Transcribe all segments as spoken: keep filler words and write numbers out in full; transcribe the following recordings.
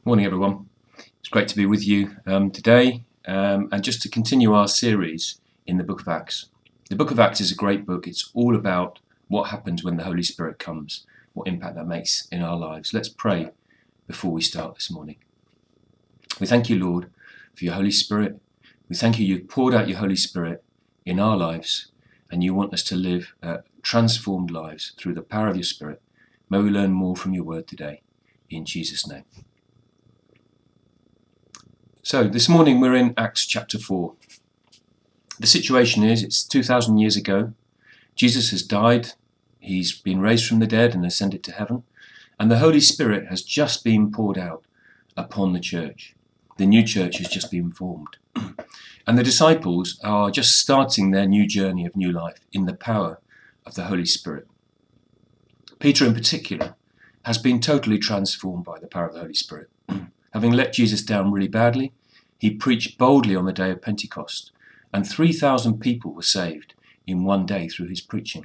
Morning, everyone. It's great to be with you um, today um, and just to continue our series in the book of Acts. The book of Acts is a great book. It's all about what happens when the Holy Spirit comes, what impact that makes in our lives. Let's pray before we start this morning. We thank you, Lord, for your Holy Spirit. We thank you you've poured out your Holy Spirit in our lives and you want us to live uh, transformed lives through the power of your Spirit. May we learn more from your word today. In Jesus' name. So this morning we're in Acts chapter four. The situation is it's two thousand years ago. Jesus has died. He's been raised from the dead and ascended to heaven. And the Holy Spirit has just been poured out upon the church. The new church has just been formed. And the disciples are just starting their new journey of new life in the power of the Holy Spirit. Peter in particular has been totally transformed by the power of the Holy Spirit. Having let Jesus down really badly, he preached boldly on the day of Pentecost, and three thousand people were saved in one day through his preaching.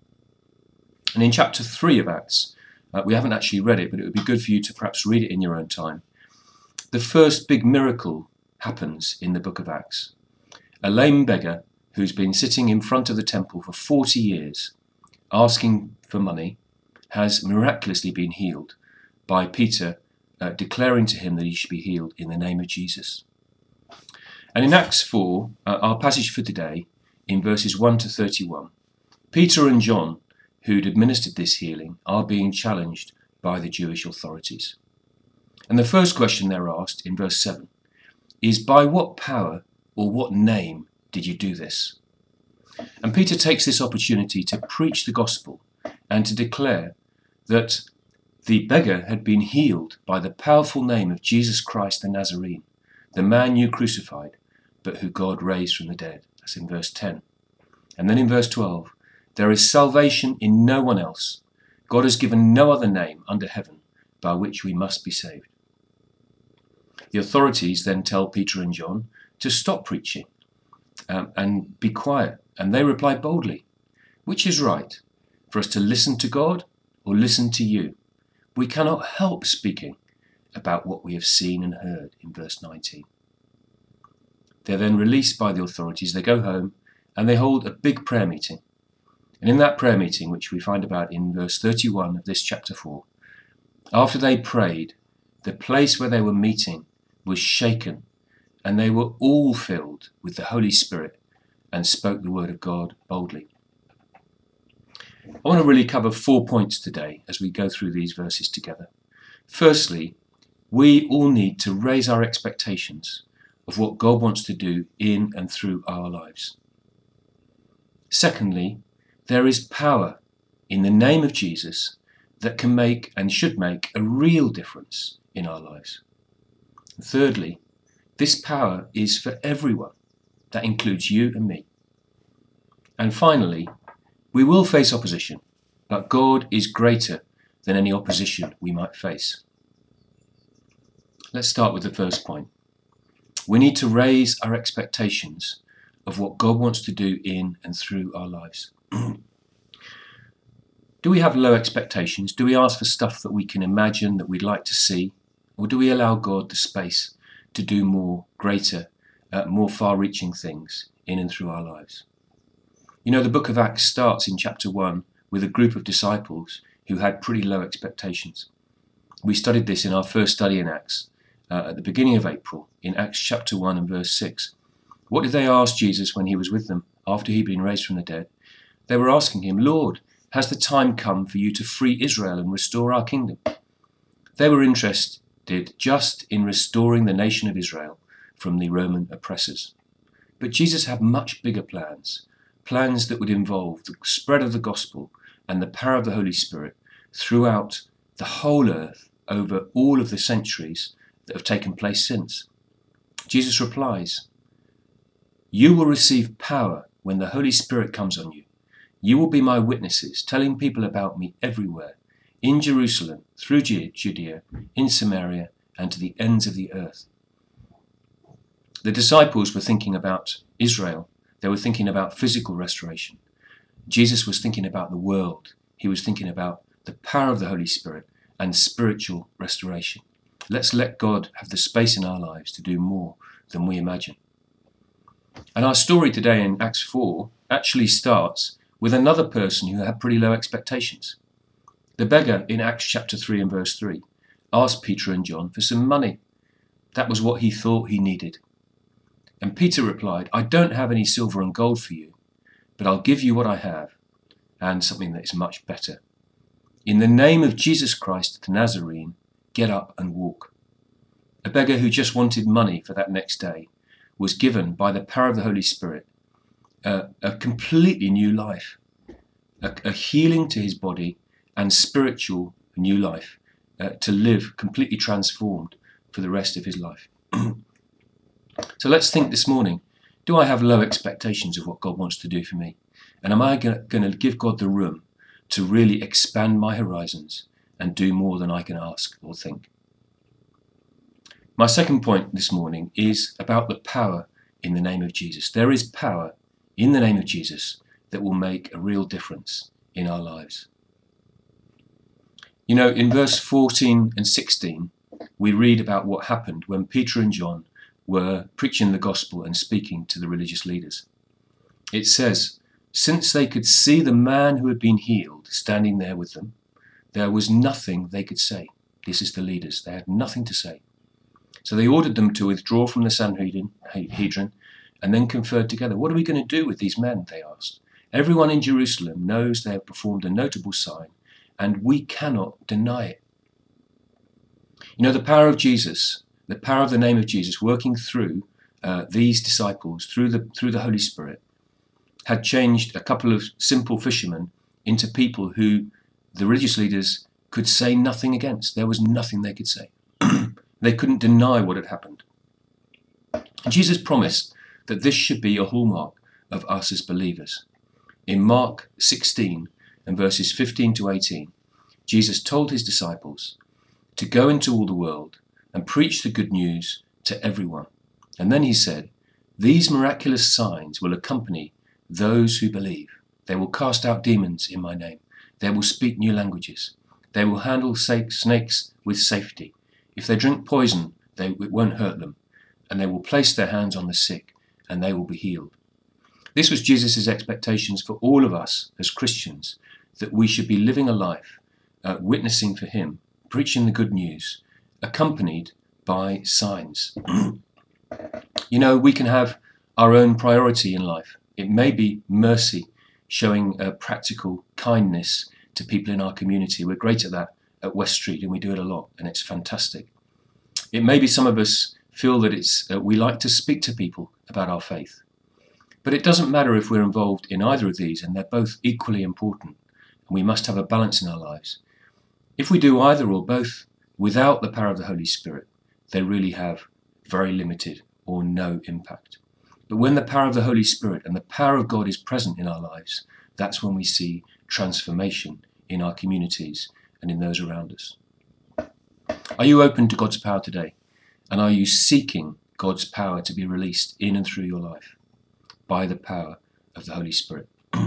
And in chapter three of Acts, uh, we haven't actually read it, but it would be good for you to perhaps read it in your own time. The first big miracle happens in the book of Acts. A lame beggar who's been sitting in front of the temple for forty years, asking for money, has miraculously been healed by Peter Uh, declaring to him that he should be healed in the name of Jesus. And in Acts four, uh, our passage for today, in verses one to thirty-one, Peter and John, who'd administered this healing, are being challenged by the Jewish authorities. And the first question they're asked in verse seven is, by what power or what name did you do this? And Peter takes this opportunity to preach the gospel and to declare that the beggar had been healed by the powerful name of Jesus Christ the Nazarene, the man you crucified, but who God raised from the dead. That's in verse ten. And then in verse twelve, there is salvation in no one else. God has given no other name under heaven by which we must be saved. The authorities then tell Peter and John to stop preaching um, and be quiet. And they reply boldly, which is right, for us to listen to God or listen to you? We cannot help speaking about what we have seen and heard, in verse nineteen. They're then released by the authorities. They go home and they hold a big prayer meeting. And in that prayer meeting, which we find about in verse thirty-one of this chapter four, after they prayed, the place where they were meeting was shaken, and they were all filled with the Holy Spirit and spoke the word of God boldly. I want to really cover four points today as we go through these verses together. Firstly, we all need to raise our expectations of what God wants to do in and through our lives. Secondly, there is power in the name of Jesus that can make and should make a real difference in our lives. Thirdly, this power is for everyone. That includes you and me. And finally, we will face opposition, but God is greater than any opposition we might face. Let's start with the first point. We need to raise our expectations of what God wants to do in and through our lives. Do we have low expectations? Do we ask for stuff that we can imagine, that we'd like to see? Or do we allow God the space to do more, greater, uh, more far-reaching things in and through our lives? You know, the book of Acts starts in chapter one with a group of disciples who had pretty low expectations. We studied this in our first study in Acts uh, at the beginning of April, in Acts chapter one and verse six. What did they ask Jesus when he was with them after he'd been raised from the dead? They were asking him, Lord, has the time come for you to free Israel and restore our kingdom? They were interested just in restoring the nation of Israel from the Roman oppressors. But Jesus had much bigger plans. Plans that would involve the spread of the gospel and the power of the Holy Spirit throughout the whole earth over all of the centuries that have taken place since. Jesus replies, you will receive power when the Holy Spirit comes on you. You will be my witnesses, telling people about me everywhere, in Jerusalem, through Judea, in Samaria, and to the ends of the earth. The disciples were thinking about Israel. They were thinking about physical restoration. Jesus was thinking about the world. He was thinking about the power of the Holy Spirit and spiritual restoration. Let's let God have the space in our lives to do more than we imagine. And our story today in Acts four actually starts with another person who had pretty low expectations. The beggar in Acts chapter three and verse three asked Peter and John for some money. That was what he thought he needed. And Peter replied, "I don't have any silver and gold for you, but I'll give you what I have, and something that is much better. In the name of Jesus Christ the Nazarene, get up and walk." A beggar who just wanted money for that next day was given by the power of the Holy Spirit a, a completely new life, a, a healing to his body and spiritual new life, uh, to live completely transformed for the rest of his life. So let's think this morning, do I have low expectations of what God wants to do for me? And am I going to give God the room to really expand my horizons and do more than I can ask or think? My second point this morning is about the power in the name of Jesus. There is power in the name of Jesus that will make a real difference in our lives. You know, in verse fourteen and sixteen, we read about what happened when Peter and John were preaching the gospel and speaking to the religious leaders. It says, since they could see the man who had been healed standing there with them, there was nothing they could say. This is the leaders. They had nothing to say. So they ordered them to withdraw from the Sanhedrin and then conferred together. What are we going to do with these men? They asked. Everyone in Jerusalem knows they have performed a notable sign, and we cannot deny it. You know, the power of Jesus, the power of the name of Jesus working through uh, these disciples, through the, through the Holy Spirit, had changed a couple of simple fishermen into people who the religious leaders could say nothing against. There was nothing they could say. They couldn't deny what had happened. And Jesus promised that this should be a hallmark of us as believers. In Mark sixteen and verses fifteen to eighteen, Jesus told his disciples to go into all the world and preach the good news to everyone. And then he said, these miraculous signs will accompany those who believe. They will cast out demons in my name. They will speak new languages. They will handle snakes with safety. If they drink poison, they, it won't hurt them. And they will place their hands on the sick, and they will be healed. This was Jesus' expectations for all of us as Christians, that we should be living a life uh, witnessing for him, preaching the good news, accompanied by signs. You know, we can have our own priority in life. It may be mercy, showing uh, practical kindness to people in our community. We're great at that at West Street, and we do it a lot, and it's fantastic. It may be some of us feel that it's uh, we like to speak to people about our faith. But it doesn't matter if we're involved in either of these, and they're both equally important, and we must have a balance in our lives. If we do either or both without the power of the Holy Spirit, they really have very limited or no impact. But when the power of the Holy Spirit and the power of God is present in our lives, that's when we see transformation in our communities and in those around us. Are you open to God's power today? And are you seeking God's power to be released in and through your life by the power of the Holy Spirit?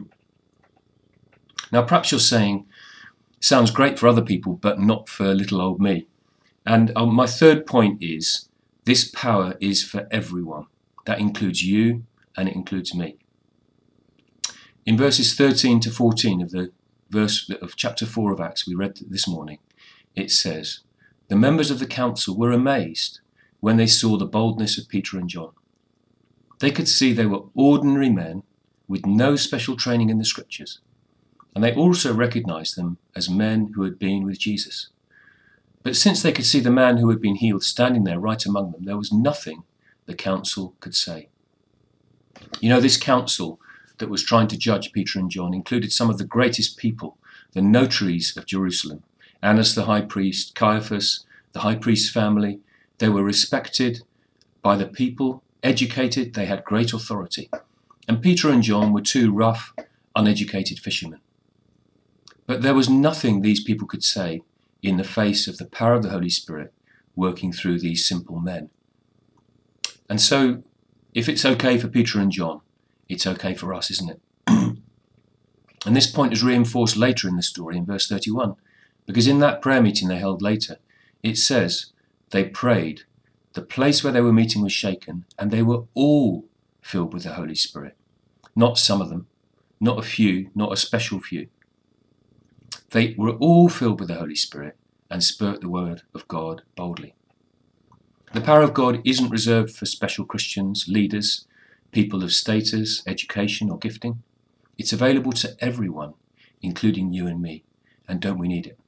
Now, perhaps you're saying, sounds great for other people, but not for little old me. And uh, my third point is, this power is for everyone. That includes you, and it includes me. In verses thirteen to fourteen of the verse of chapter four of Acts we read this morning, it says, the members of the council were amazed when they saw the boldness of Peter and John. They could see they were ordinary men with no special training in the scriptures, and they also recognized them as men who had been with Jesus. But since they could see the man who had been healed standing there right among them, there was nothing the council could say. You know, this council that was trying to judge Peter and John included some of the greatest people, the notaries of Jerusalem, Annas the high priest, Caiaphas, the high priest's family. They were respected by the people, educated, they had great authority. And Peter and John were two rough, uneducated fishermen. But there was nothing these people could say in the face of the power of the Holy Spirit working through these simple men. And so, if it's okay for Peter and John, it's okay for us, isn't it? And this point is reinforced later in the story in verse thirty-one, because in that prayer meeting they held later, it says, They prayed. The place where they were meeting was shaken, and they were all filled with the Holy Spirit. Not some of them, not a few, not a special few. They were all filled with the Holy Spirit and spoke the word of God boldly. The power of God isn't reserved for special Christians, leaders, people of status, education or gifting. It's available to everyone, including you and me. And don't we need it?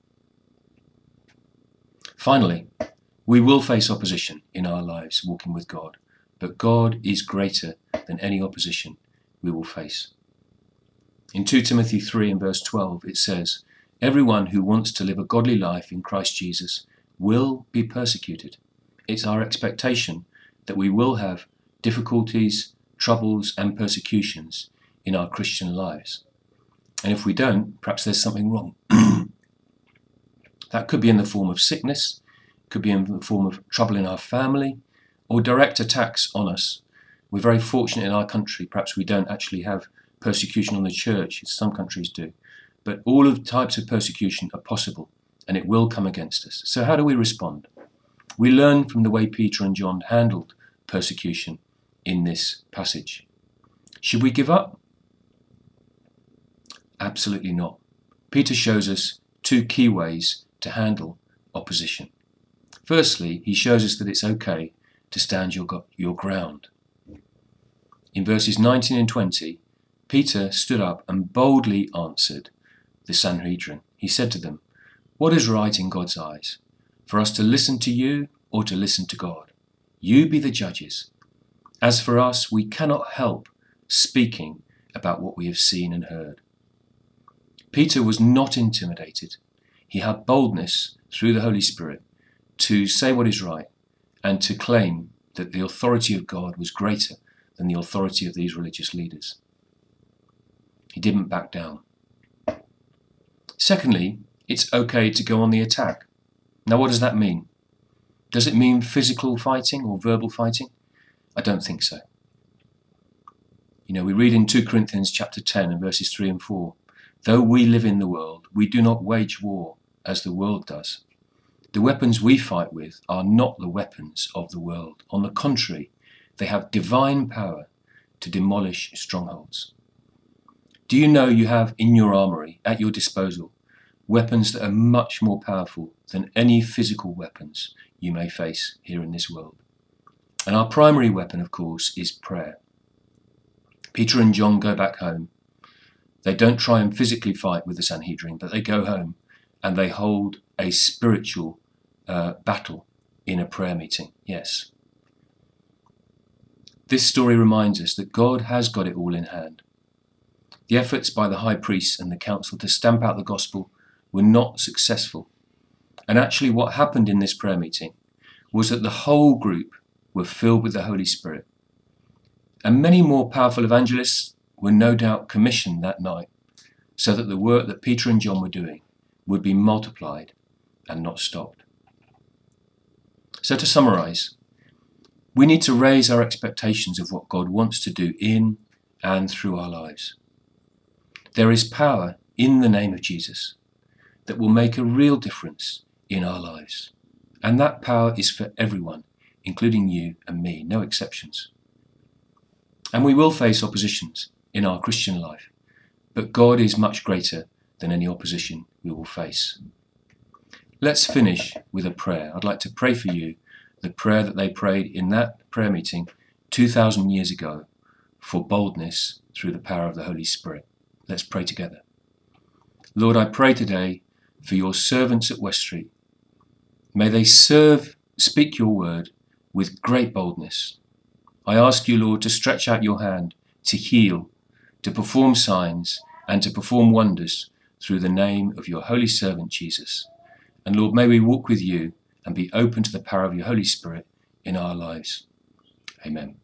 Finally, we will face opposition in our lives walking with God, but God is greater than any opposition we will face. In Second Timothy three and verse twelve, it says, "Everyone who wants to live a godly life in Christ Jesus will be persecuted." It's our expectation that we will have difficulties, troubles and persecutions in our Christian lives. And if we don't, perhaps there's something wrong. That could be in the form of sickness, could be in the form of trouble in our family, or direct attacks on us. We're very fortunate in our country. Perhaps we don't actually have persecution on the church, as some countries do. But all of types of persecution are possible, and it will come against us. So how do we respond? We learn from the way Peter and John handled persecution in this passage. Should we give up? Absolutely not. Peter shows us two key ways to handle opposition. Firstly, he shows us that it's okay to stand your, your ground. In verses nineteen and twenty, Peter stood up and boldly answered the Sanhedrin. He said to them, "What is right in God's eyes? For us to listen to you or to listen to God? You be the judges. As for us, we cannot help speaking about what we have seen and heard." Peter was not intimidated. He had boldness through the Holy Spirit to say what is right and to claim that the authority of God was greater than the authority of these religious leaders. He didn't back down. Secondly, it's okay to go on the attack. Now, what does that mean? Does it mean physical fighting or verbal fighting? I don't think so. You know, we read in Second Corinthians chapter ten and verses three and four, "Though we live in the world, we do not wage war as the world does. The weapons we fight with are not the weapons of the world. On the contrary, they have divine power to demolish strongholds." Do you know you have in your armory, at your disposal, weapons that are much more powerful than any physical weapons you may face here in this world? And our primary weapon, of course, is prayer. Peter and John go back home. They don't try and physically fight with the Sanhedrin, but they go home and they hold a spiritual uh, battle in a prayer meeting. Yes. This story reminds us that God has got it all in hand. The efforts by the high priests and the council to stamp out the gospel were not successful. And actually what happened in this prayer meeting was that the whole group were filled with the Holy Spirit. And many more powerful evangelists were no doubt commissioned that night so that the work that Peter and John were doing would be multiplied and not stopped. So to summarize, we need to raise our expectations of what God wants to do in and through our lives. There is power in the name of Jesus that will make a real difference in our lives. And that power is for everyone, including you and me, no exceptions. And we will face oppositions in our Christian life, but God is much greater than any opposition we will face. Let's finish with a prayer. I'd like to pray for you the prayer that they prayed in that prayer meeting two thousand years ago for boldness through the power of the Holy Spirit. Let's pray together. Lord, I pray today for your servants at West Street. May they serve, speak your word with great boldness. I ask you, Lord, to stretch out your hand to heal, to perform signs, and to perform wonders through the name of your holy servant, Jesus. And Lord, may we walk with you and be open to the power of your Holy Spirit in our lives. Amen.